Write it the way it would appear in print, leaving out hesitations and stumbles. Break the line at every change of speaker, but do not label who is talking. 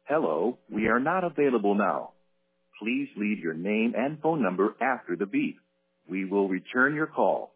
Hello, we are not available now. Please leave your name and phone number after the beep. We will return your call.